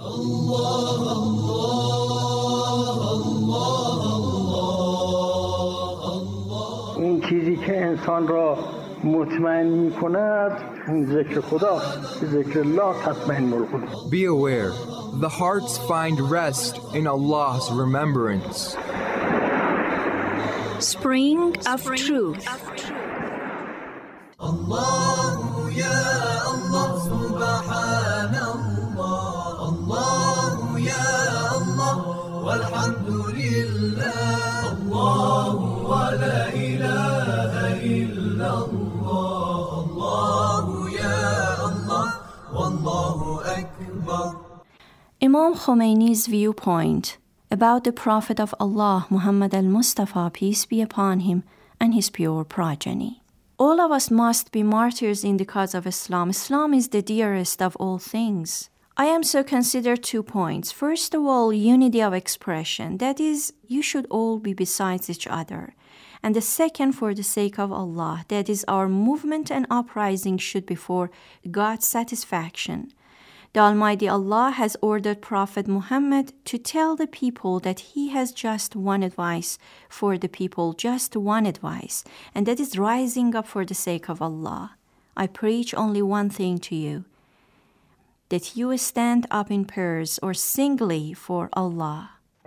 این چیزی که انسان را مطمئن می کند ذکر خداست. ذکر الله تطمئن القلوب. Be aware, the hearts find rest in Allah's remembrance. Spring of Truth. Allah ya Allah subhanallah. Allah ya Allah walhamdulillah. Allah wa la ilaha illallah. Allah ya Allah wallahu akbar. Imam Khomeini's viewpoint about the Prophet of Allah, Muhammad al-Mustafa, peace be upon him, and his pure progeny. All of us must be martyrs in the cause of Islam. Islam is the dearest of all things. I am so consider 2 points. First of all, unity of expression. That is, you should all be besides each other. And the second, for the sake of Allah. That is, our movement and uprising should be for God's satisfaction. The Almighty Allah has ordered Prophet Muhammad to tell the people that he has just one advice for the people, just one advice, and that is rising up for the sake of Allah. I preach only one thing to you, that you stand up in pairs or singly for Allah.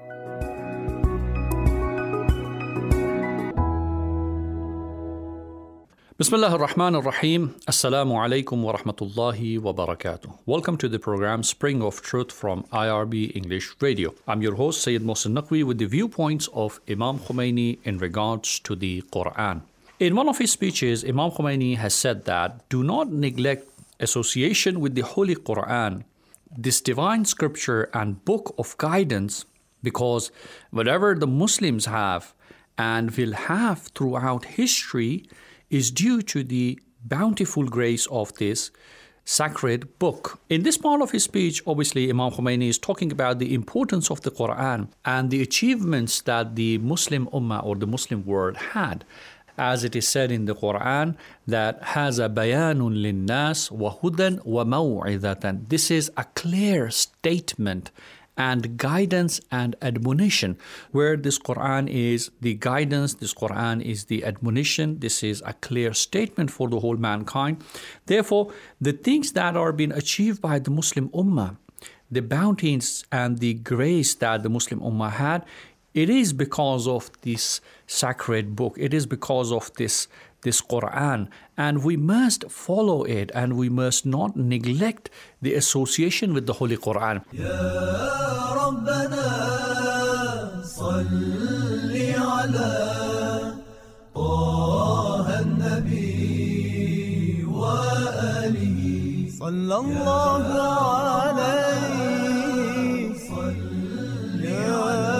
Bismillah ar-Rahman ar-Rahim. Assalamu alaikum wa rahmatullahi wa barakatuh. Welcome to the program Spring of Truth from IRB English Radio. I'm your host Sayyid Mohsin Naqvi with the viewpoints of Imam Khomeini in regards to the Quran. In one of his speeches, Imam Khomeini has said that do not neglect association with the Holy Quran, this divine scripture and book of guidance, because whatever the Muslims have and will have throughout history is due to the bountiful grace of this sacred book. In this part of his speech, obviously, Imam Khomeini is talking about the importance of the Quran and the achievements that the Muslim Ummah or the Muslim world had. As it is said in the Quran, that هَذَا بَيَانٌ لِلنَّاسِ وَهُدًى وَمَوْعِظَةً. This is a clear statement and guidance and admonition, where this Quran is the guidance, this Quran is the admonition, this is a clear statement for the whole mankind. Therefore, the things that are being achieved by the Muslim Ummah, the bounties and the grace that the Muslim Ummah had, it is because of this sacred book, it is because of this Quran, and we must follow it and we must not neglect the association with the Holy Quran. Ya Rabbana salli ala Taha an-Nabi wa alihi sallallahu alayhi salli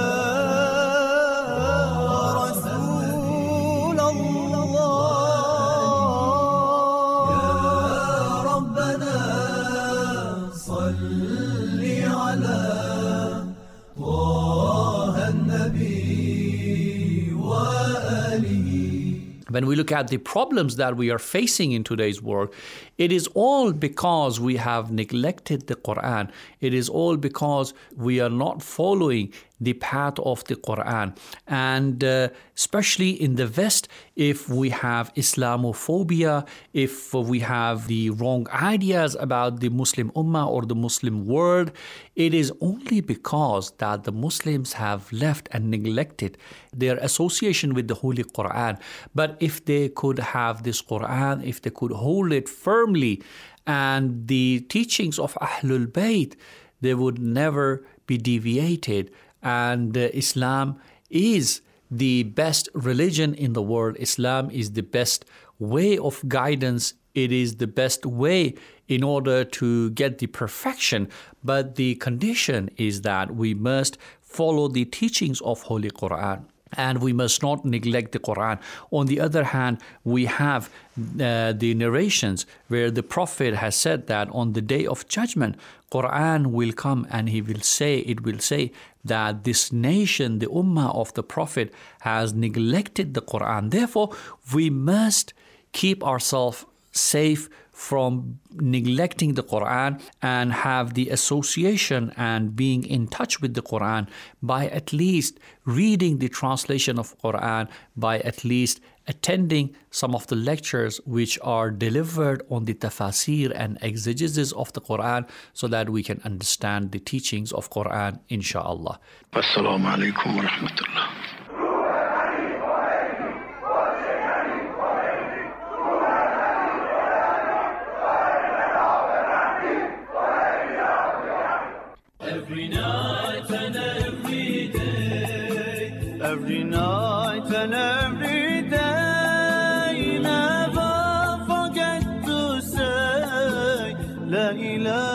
When we look at the problems that we are facing in today's world, it is all because we have neglected the Quran. It is all because we are not following the path of the Quran. And especially in the West, if we have Islamophobia, if we have the wrong ideas about the Muslim Ummah or the Muslim world, it is only because that the Muslims have left and neglected their association with the Holy Quran. But if they could have this Quran, if they could hold it firmly, and the teachings of Ahlul Bayt, they would never be deviated. And Islam is the best religion in the world. Islam is the best way of guidance. It is the best way in order to get the perfection. But the condition is that we must follow the teachings of Holy Quran. And we must not neglect the Quran. On the other hand, we have the narrations where the Prophet has said that on the day of judgment, Quran will come and it will say that this nation, the Ummah of the Prophet, has neglected the Quran. Therefore, we must keep ourselves safe from neglecting the Quran and have the association and being in touch with the Quran by at least reading the translation of Quran, by at least attending some of the lectures which are delivered on the tafasir and exegesis of the Quran, so that we can understand the teachings of Quran, inshallah. Assalamu alaikum wa rahmatullah. Every night and every day, every night and every day, never forget to say La ilaha